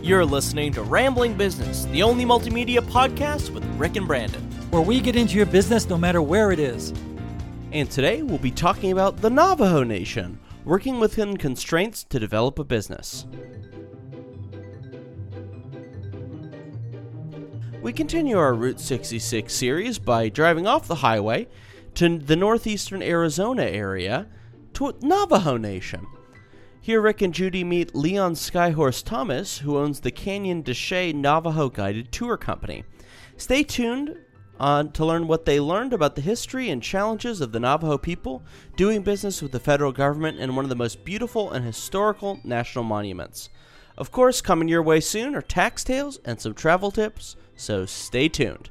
You're listening to Rambling Business, the only multimedia podcast with Rick and Brandon, where we get into your business no matter where it is. And today we'll be talking about the Navajo Nation, working within constraints to develop a business. We continue our Route 66 series by driving off the highway to the northeastern Arizona area to Navajo Nation. Here, Rick and Judy meet Leon Skyhorse Thomas, who owns the Canyon de Chelly Navajo Guided Tour Company. Stay tuned to learn what they learned about the history and challenges of the Navajo people doing business with the federal government in one of the most beautiful and historical national monuments. Of course, coming your way soon are tax tales and some travel tips, so stay tuned.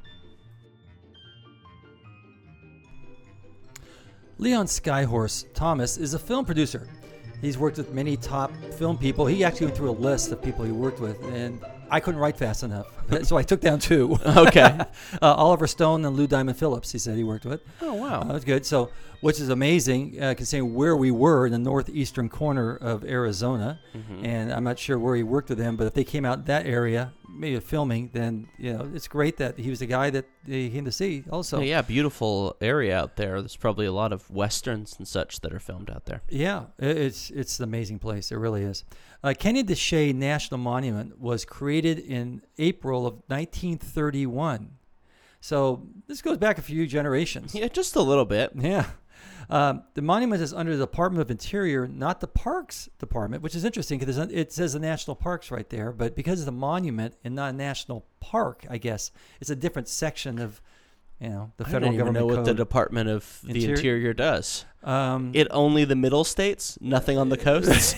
Leon Skyhorse Thomas is a film producer. He's worked with many top film people. He actually went through a list of people he worked with, and I couldn't write fast enough, so I took down two. Okay. Oliver Stone and Lou Diamond Phillips, he said he worked with. Oh, wow. That was good. So, which is amazing, considering where we were in the northeastern corner of Arizona, and I'm not sure where he worked with them, but if they came out that area, maybe filming, then it's great that he was the guy that they came to see also. Yeah, beautiful area out there. There's probably a lot of westerns and such that are filmed out there. Yeah, it's an amazing place. It really is. Canyon de Chelly National Monument was created in April of 1931. So this goes back a few generations. Yeah, just a little bit. Yeah. The monument is under the Department of Interior, not the Parks Department, which is interesting because it says the National Parks right there. But because it's a monument and not a national park, I guess it's a different section of, the federal government code. I don't even know what the Department of the Interior does. It only the middle states, nothing on the coasts.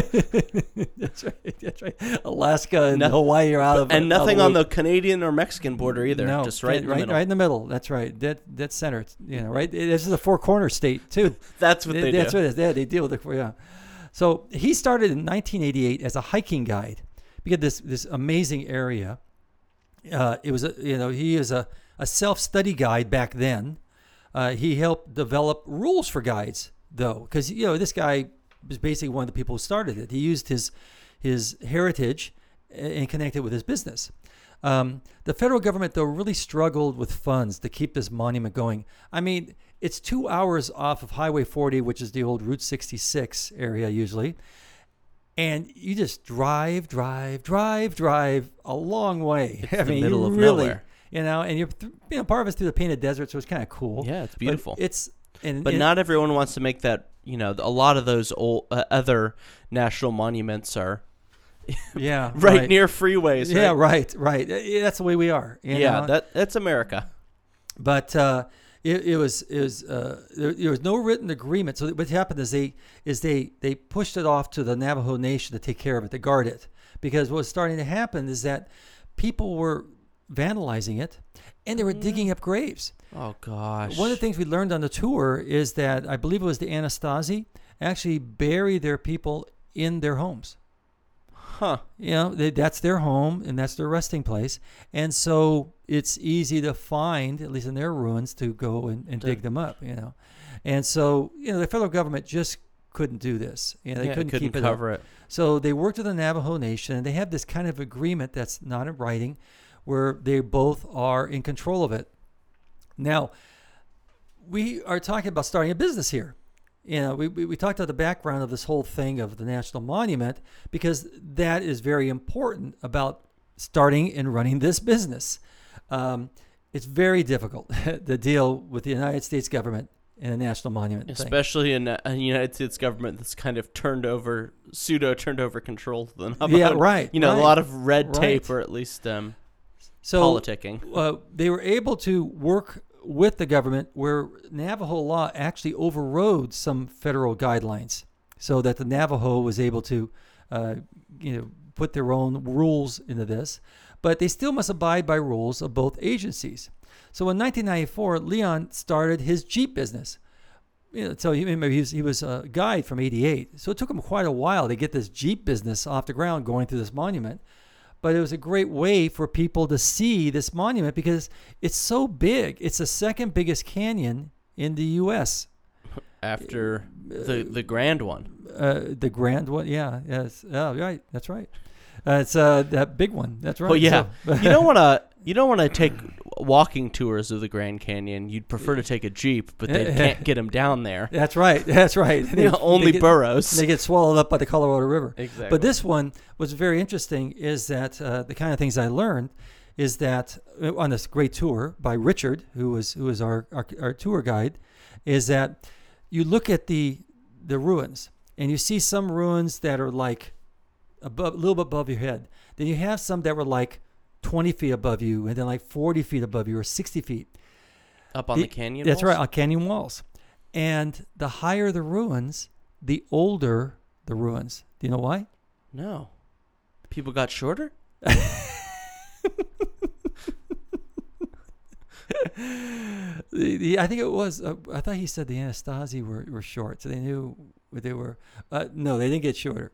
That's right. Alaska and Hawaii are out of, and nothing on the Canadian or Mexican border either. No, just right in the middle. Right in the middle. That's right. Dead center. Right. This is a four corner state too. That's what they do. That's what it is. Yeah, they deal with it. Yeah. So he started in 1988 as a hiking guide. Because this amazing area. It was he is a self-study guide back then. He helped develop rules for guides, though, because this guy was basically one of the people who started it. He used his heritage and connected with his business. The federal government, though, really struggled with funds to keep this monument going. I mean, it's 2 hours off of Highway 40, which is the old Route 66 area usually, and you just drive a long way. It's the middle of nowhere. And you're part of it's through the Painted Desert, so it's kind of cool. Yeah, it's beautiful. But not everyone wants to make that. A lot of those old other national monuments are right near freeways. Right? Yeah, right. That's the way we are. That's America. But there was no written agreement. So what happened is they pushed it off to the Navajo Nation to take care of it, to guard it, because what was starting to happen is that people were vandalizing it, and they were digging up graves. Oh, gosh. One of the things we learned on the tour is that, I believe it was the Anastasi, actually bury their people in their homes. Huh. That's their home, and that's their resting place. And so it's easy to find, at least in their ruins, to go and dig them up, And so, the federal government just couldn't do this. They couldn't keep it cover it. So they worked with the Navajo Nation, and they have this kind of agreement that's not in writing, where they both are in control of it. Now, we are talking about starting a business here. We talked about the background of this whole thing of the National Monument, because that is very important about starting and running this business. It's very difficult to deal with the United States government and a national monument especially in a United States government that's kind of turned over control to the Navajo. Yeah, right. A lot of red tape, or at least politicking. They were able to work with the government where Navajo law actually overrode some federal guidelines, so that the Navajo was able to put their own rules into this, but they still must abide by rules of both agencies. So in 1994, Leon started his Jeep business. So he was a guide from '88. So it took him quite a while to get this Jeep business off the ground, going through this monument. But it was a great way for people to see this monument because it's so big. It's the second biggest canyon in the U.S. After the Grand one. The Grand one, yeah. Yes. Oh, right. That's right. It's that big one. That's right. Well, yeah. So- You don't want to take walking tours of the Grand Canyon. You'd prefer to take a Jeep, but they can't get them down there. That's right. That's right. Only burros. They get swallowed up by the Colorado River. Exactly. But this one was very interesting. Is that the kind of things I learned is that on this great tour by Richard, who was our tour guide, is that you look at the ruins and you see some ruins that are like a little bit above your head. Then you have some that were like 20 feet above you, and then like 40 feet above you, or 60 feet. Up on the canyon That's walls? right, on canyon walls. And the higher the ruins, the older the ruins. Do you know why? No. People got shorter? I think it was, I thought he said the Anastasi were short, so they knew what they were. No, they didn't get shorter.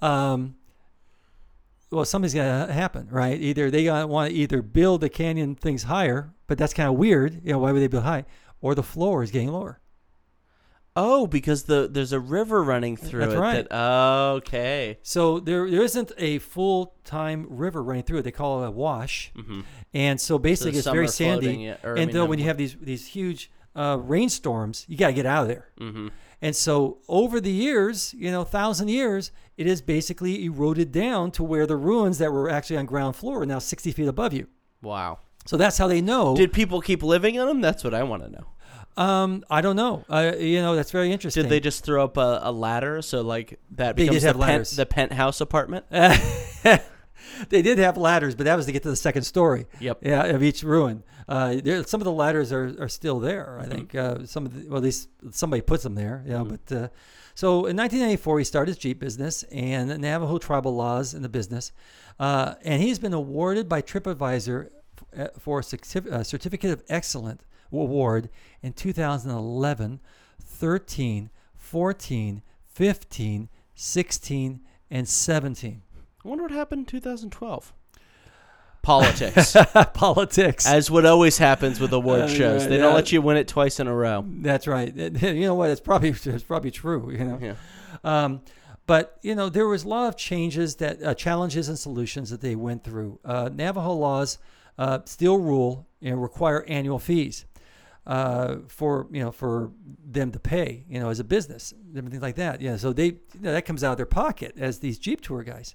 Well, something's going to happen, right? Either they want to either build the canyon things higher, but that's kind of weird. Why would they build high? Or the floor is getting lower. Oh, because there's a river running through That's it. right. Okay. So there isn't a full-time river running through it. They call it a wash. Mm-hmm. And so basically So it's some very are floating, sandy. yeah, When you have these huge rainstorms, you got to get out of there. Mm-hmm. And so over the years, 1,000 years, it is basically eroded down to where the ruins that were actually on ground floor are now 60 feet above you. Wow. So that's how they know. Did people keep living in them? That's what I want to know. I don't know. That's very interesting. Did they just throw up a ladder so like that They becomes did have ladders. the penthouse apartment? They did have ladders, but that was to get to the second story. Yep. Yeah, of each ruin. Some of the ladders are still there. I think at least somebody puts them there. Yeah, but so in 1994 he started his Jeep business and the Navajo tribal laws in the business, and he's been awarded by TripAdvisor for a certificate of excellence award in 2011, 13, 14, 15, 16, and 17. I wonder what happened in 2012. Politics. Politics. As what always happens with award shows. They don't yeah. let you win it twice in a row. That's right. You know what? It's probably true. Yeah. But there was a lot of changes challenges and solutions that they went through. Navajo laws still rule and require annual fees for them to pay. As a business, everything like that. Yeah. So they that comes out of their pocket as these Jeep tour guys.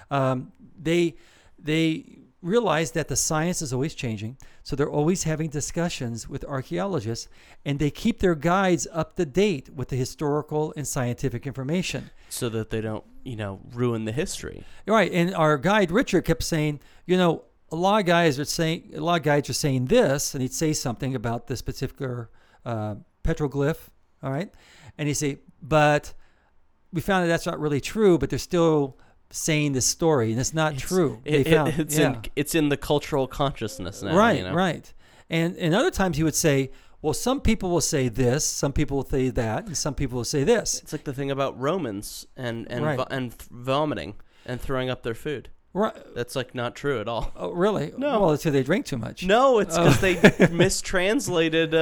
They realize that the science is always changing, so they're always having discussions with archaeologists, and they keep their guides up to date with the historical and scientific information. So that they don't, ruin the history. Right, and our guide Richard kept saying, a lot of guides are saying this, and he'd say something about this particular petroglyph, all right, and he'd say, but we found that that's not really true, but they're still saying this story, and it's not true. It's in the cultural consciousness now. Right. And other times he would say, well, some people will say this, some people will say that, and some people will say this. It's like the thing about Romans and vomiting and throwing up their food. Right. That's like not true at all. Oh, really? No. Well, it's because they drink too much. No, it's because they mistranslated.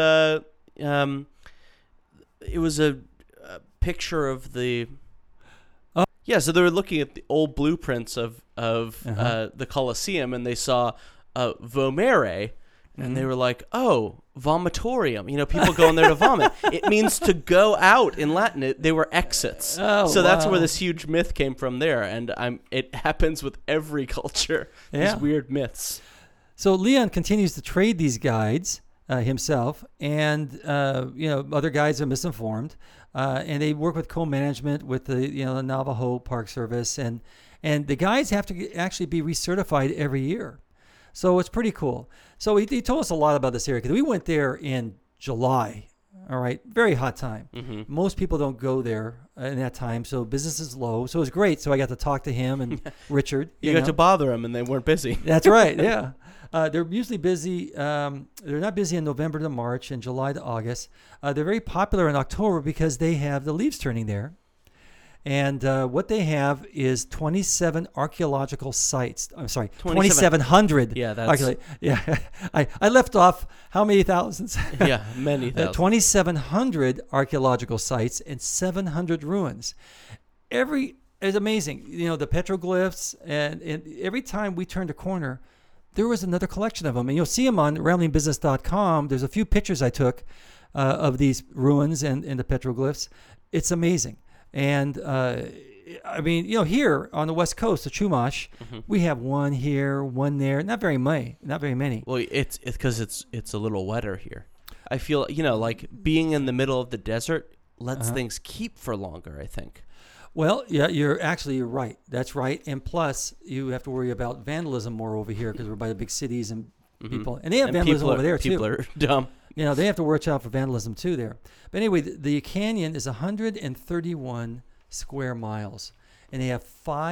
It was a picture of the. Yeah, so they were looking at the old blueprints of the Colosseum, and they saw vomere, and they were like, "Oh, vomitorium." People go in there to vomit. It means to go out in Latin. They were exits. Oh, so that's wow. where this huge myth came from there, and it happens with every culture. Yeah. These weird myths. So Leon continues to trade these guides himself, and other guides are misinformed, and they work with co-management with the Navajo Park Service, and the guides have to actually be recertified every year. So it's pretty cool. So he told us a lot about this area because we went there in July. All right, very hot time. Mm-hmm. Most people don't go there in that time, so business is low. So it was great. So I got to talk to him and Richard. You got to bother them, and they weren't busy. That's right. Yeah. They're usually busy. They're not busy in November to March and July to August. They're very popular in October because they have the leaves turning there. And what they have is 27 archaeological sites. I'm sorry, 2,700. Yeah, that's... Yeah, I left off how many thousands? Yeah, many thousands. 2,700 archaeological sites and 700 ruins. Every It's amazing. The petroglyphs, and every time we turned a corner, there was another collection of them. And you'll see them on ramblingbusiness.com. There's a few pictures I took of these ruins and the petroglyphs. It's amazing. And here on the West Coast of Chumash, we have one here, one there. Not very many. Well, it's because it's a little wetter here. I feel, like being in the middle of the desert lets things keep for longer, I think. Well, yeah, you're right. That's right. And plus, you have to worry about vandalism more over here because we're by the big cities and people. And they have vandalism over there, too. People are dumb. They have to watch out for vandalism, too, there. But anyway, the canyon is 131 square miles. And they have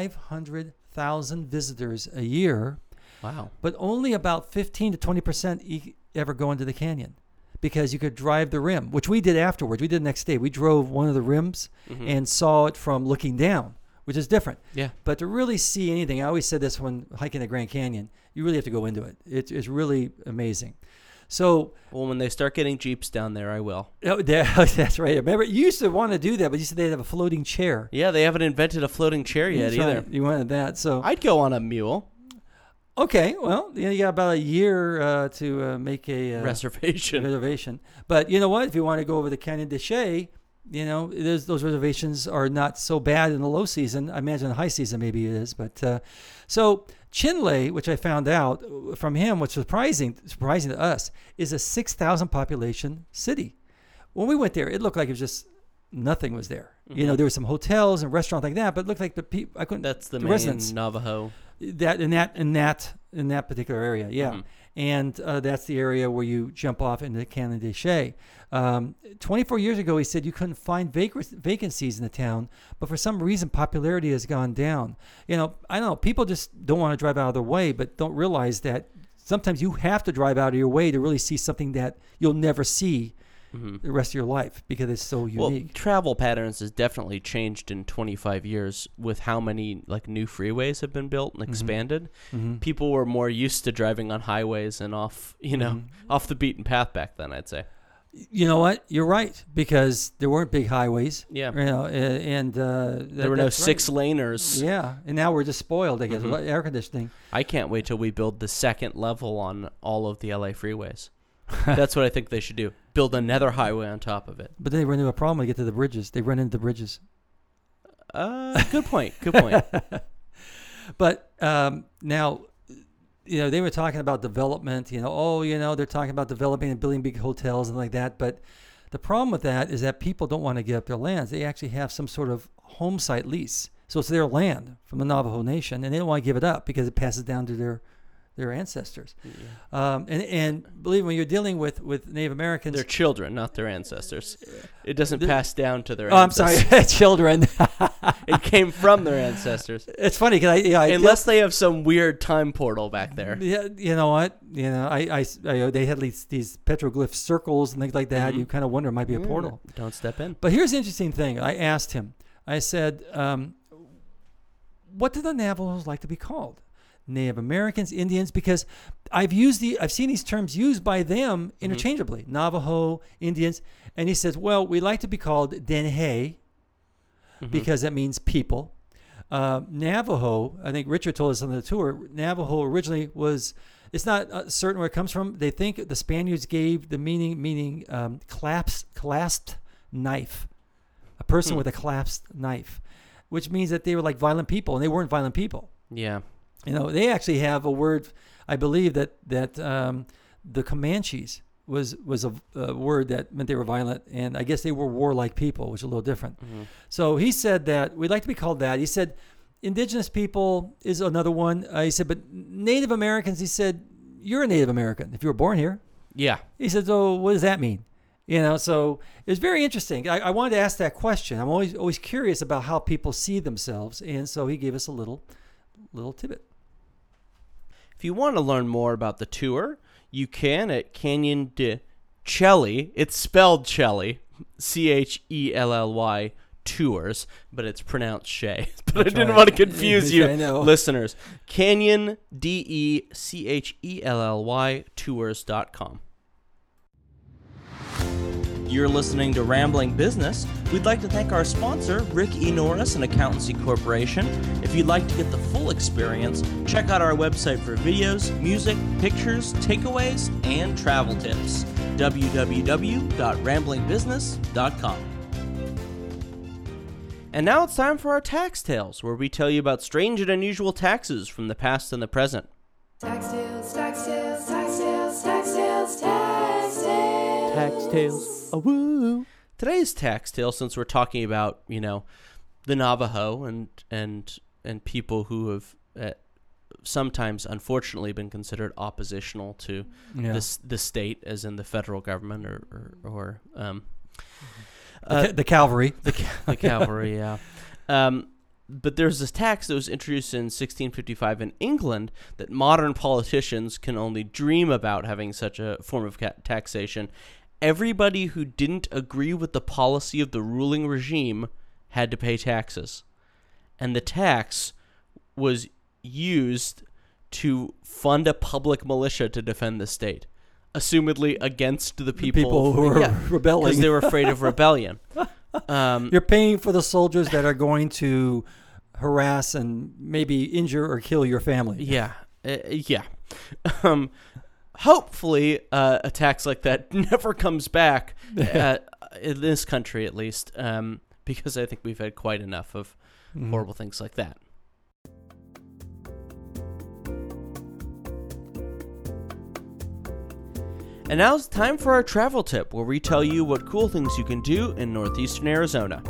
500,000 visitors a year. Wow. But only about 15 to 20% ever go into the canyon. Because you could drive the rim, which we did afterwards. We did the next day. We drove one of the rims and saw it from looking down, which is different. Yeah. But to really see anything, I always said this when hiking the Grand Canyon, you really have to go into it. It's really amazing. So, well, when they start getting Jeeps down there, I will. Oh, that's right. Remember, you used to want to do that, but you said they'd have a floating chair. Yeah, they haven't invented a floating chair yet either. Right. You wanted that, so I'd go on a mule. Okay, well, you got about a year to make a reservation. But you know what? If you want to go over the Canyon de Chelly, those reservations are not so bad in the low season. I imagine the high season maybe it is. But so Chinle, which I found out from him, what's surprising to us, is a 6,000 population city. When we went there, it looked like it was just nothing was there. There were some hotels and restaurants like that, but it looked like the people. That's the main residents. Navajo. That in that particular area, yeah, and that's the area where you jump off into the Canyon de Chelly. 24 years ago, he said you couldn't find vacancies in the town, but for some reason, popularity has gone down. I don't know. People just don't want to drive out of their way, but don't realize that sometimes you have to drive out of your way to really see something that you'll never see the rest of your life because it's so unique. Well, travel patterns has definitely changed in 25 years with how many new freeways have been built and expanded. People were more used to driving on highways and off the beaten path back then, I'd say. You know what? You're right because there weren't big highways. Yeah. And there were no six-laners. Yeah, and now we're just spoiled, I guess, with air conditioning. I can't wait till we build the second level on all of the LA freeways. That's what I think they should do. Build another highway on top of it. But they run into a problem when they get to the bridges. They run into the bridges. Good point. But now, they were talking about development. They're talking about developing and building big hotels and like that. But the problem with that is that people don't want to give up their lands. They actually have some sort of home site lease. So it's their land from the Navajo Nation, and they don't want to give it up because it passes down to their ancestors. Yeah. And believe me, when you're dealing with Native Americans, their children, not their ancestors. It doesn't pass down to their ancestors. I'm sorry, children. It came from their ancestors. It's funny because unless they have some weird time portal back there. Yeah, you know what? They had these petroglyph circles and things like that. You kind of wonder it might be a portal. Don't step in. But here's the interesting thing. I asked him. I said, "What do the Navajos like to be called? Native Americans, Indians?" Because I've seen these terms used by them interchangeably, Navajo, Indians, and he says, "Well, we like to be called Denhe because that means people." Navajo, I think Richard told us on the tour, Navajo originally it's not certain where it comes from. They think the Spaniards gave the meaning clasped knife, a person with a clasped knife, which means that they were like violent people, and they weren't violent people. Yeah. They actually have a word, I believe, that the Comanches was a word that meant they were violent, and I guess they were warlike people, which is a little different. So he said that we'd like to be called that. He said indigenous people is another one. He said, but Native Americans, he said, you're a Native American if you were born here. Yeah. He said, so what does that mean? So it's very interesting. I wanted to ask that question. I'm always curious about how people see themselves, and so he gave us a little tidbit. If you want to learn more about the tour, you can at Canyon de Chelly. It's spelled Chelly, Chelly tours, but it's pronounced Shay. But I didn't want to confuse you, listeners. Canyon DECHELLY tours.com. You're listening to Rambling Business. We'd like to thank our sponsor, Rick E. Norris and Accountancy Corporation. If you'd like to get the full experience, check out our website for videos, music, pictures, takeaways, and travel tips. www.ramblingbusiness.com. And now it's time for our tax tales, where we tell you about strange and unusual taxes from the past and the present. Tax tales, tax tales, tax tales, tax tales, tax tales. Tax tales. Woo! Today's tax tale, since we're talking about, the Navajo and people who have sometimes, unfortunately, been considered oppositional to the state, as in the federal government or the cavalry. The cavalry, yeah. But there's this tax that was introduced in 1655 in England that modern politicians can only dream about having such a form of taxation. Everybody who didn't agree with the policy of the ruling regime had to pay taxes. And the tax was used to fund a public militia to defend the state, assumedly against the people who were rebelling. Because they were afraid of rebellion. You're paying for the soldiers that are going to harass and maybe injure or kill your family. Yeah. Hopefully, a tax like that never comes back, in this country at least, because I think we've had quite enough of horrible things like that. And now it's time for our travel tip, where we tell you what cool things you can do in northeastern Arizona.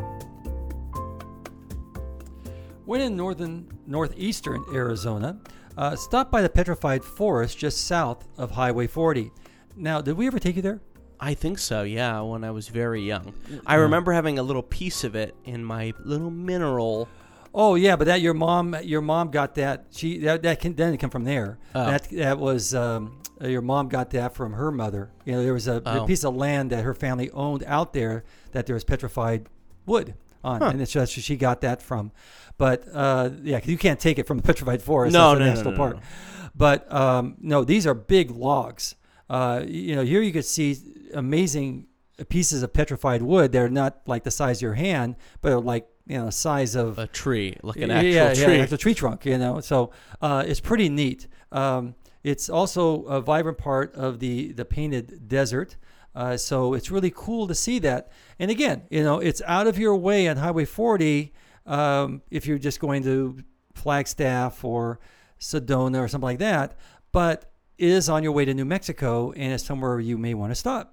When in northeastern Arizona, stop by the Petrified Forest just south of Highway 40. Now, did we ever take you there? I think so, yeah, when I was very young. I remember having a little piece of it in my little mineral. Oh yeah, but that your mom got that. Didn't come from there. Oh. That was your mom got that from her mother. There was a piece of land that her family owned out there that there was petrified wood on, and it's just she got that from. But 'cause you can't take it from the Petrified Forest. That's a national park. No. But no, these are big logs. Here you could see amazing pieces of petrified wood. They're not like the size of your hand, but are like the size of a tree, like an actual tree. Yeah, like a tree trunk. So it's pretty neat. It's also a vibrant part of the Painted Desert. So it's really cool to see that. And again, it's out of your way on Highway 40 if you're just going to Flagstaff or Sedona or something like that. But it is on your way to New Mexico, and it's somewhere you may want to stop.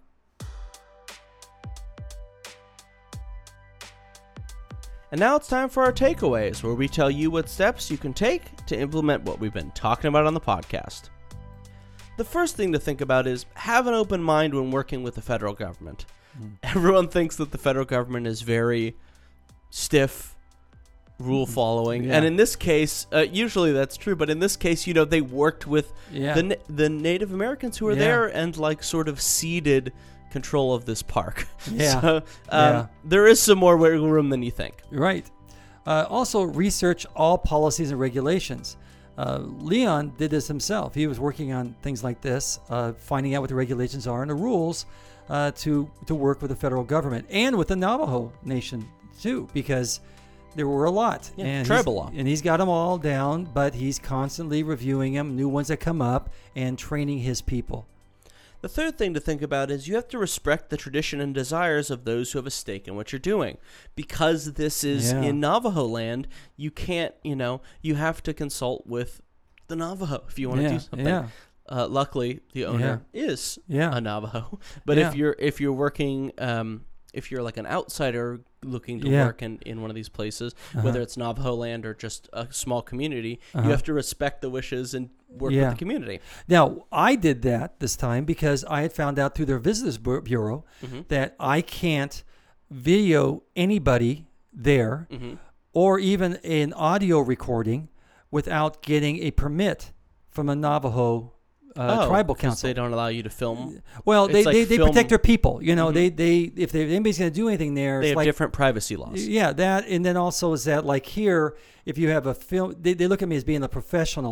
And now it's time for our takeaways, where we tell you what steps you can take to implement what we've been talking about on the podcast. The first thing to think about is have an open mind when working with the federal government. Everyone thinks that the federal government is very stiff, rule following, and in this case, usually that's true. But in this case, they worked with the Native Americans who were there and sort of ceded control of this park. So there is some more wiggle room than you think. Right. Also, research all policies and regulations. Leon did this himself. He was working on things like this, finding out what the regulations are and the rules to work with the federal government and with the Navajo Nation too, because there were a lot. Tribal law. And he's got them all down, but he's constantly reviewing them, new ones that come up, and training his people. The third thing to think about is you have to respect the tradition and desires of those who have a stake in what you're doing. Because this is in Navajo land, you can't, you have to consult with the Navajo if you want to do something. Yeah. Luckily, the owner is a Navajo. But if you're working, if you're like an outsider looking to work in one of these places, whether it's Navajo land or just a small community, you have to respect the wishes and work with the community. Now, I did that this time because I had found out through their Visitors Bureau that I can't video anybody there or even an audio recording without getting a permit from a Navajo tribal council. They don't allow you to film. Well, they protect their people. If anybody's going to do anything there, they have different privacy laws. Yeah, that, and then also is that like here, if you have a film, they look at me as being a professional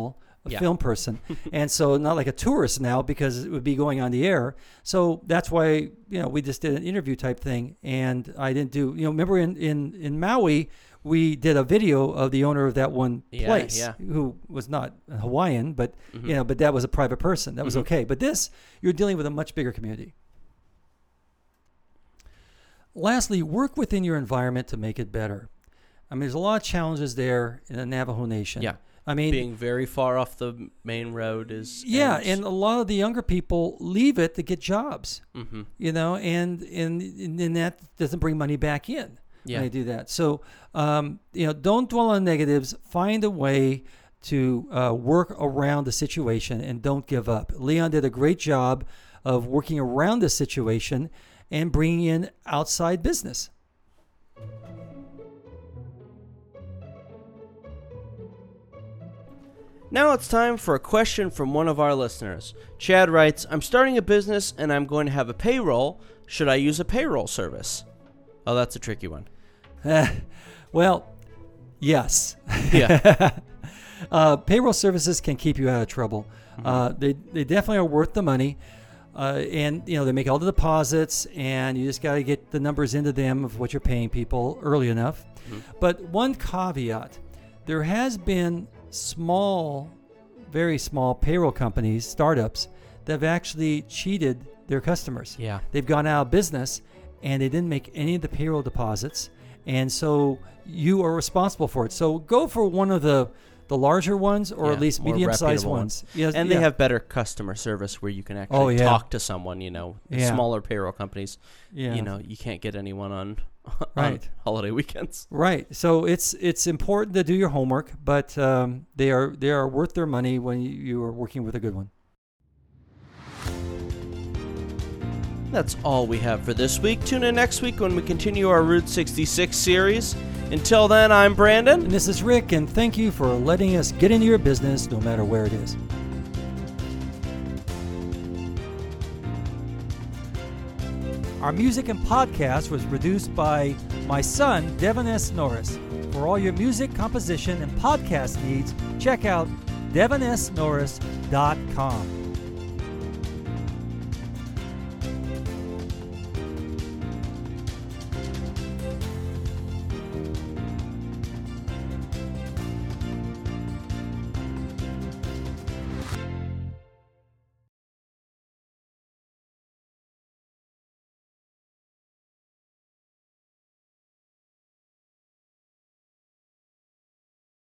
Yeah. film person, and so not like a tourist now because it would be going on the air. So that's why we just did an interview type thing, and I didn't do remember in Maui we did a video of the owner of that one place who was not a Hawaiian, but but that was a private person. That was okay. But this, you're dealing with a much bigger community. Lastly, work within your environment to make it better. I mean, there's a lot of challenges there in the Navajo Nation. Yeah. I mean, being very far off the main road is... and a lot of the younger people leave it to get jobs, Mm-hmm. and that doesn't bring money back in Yeah. when they do that. So, don't dwell on negatives. Find a way to work around the situation and don't give up. Leon did a great job of working around the situation and bringing in outside business. Now it's time for a question from one of our listeners. Chad writes, I'm starting a business and I'm going to have a payroll. Should I use a payroll service? Oh, that's a tricky one. Well, yes. Yeah. Payroll services can keep you out of trouble. They definitely are worth the money. And they make all the deposits, and you just got to get the numbers into them of what you're paying people early enough. But one caveat, there has been very small payroll companies, startups, that have actually cheated their customers. Yeah. They've gone out of business, and they didn't make any of the payroll deposits, and so you are responsible for it. So go for one of the larger ones, or at least more medium-sized reputable ones. Yes, And they have better customer service where you can actually talk to someone, Smaller payroll companies, you can't get anyone on holiday weekends. Right. So it's important to do your homework, but they are worth their money when you are working with a good one. That's all we have for this week. Tune in next week when we continue our Route 66 series. Until then, I'm Brandon. And this is Rick, and thank you for letting us get into your business no matter where it is. Our music and podcast was produced by my son, Devin S. Norris. For all your music, composition, and podcast needs, check out devinsnorris.com.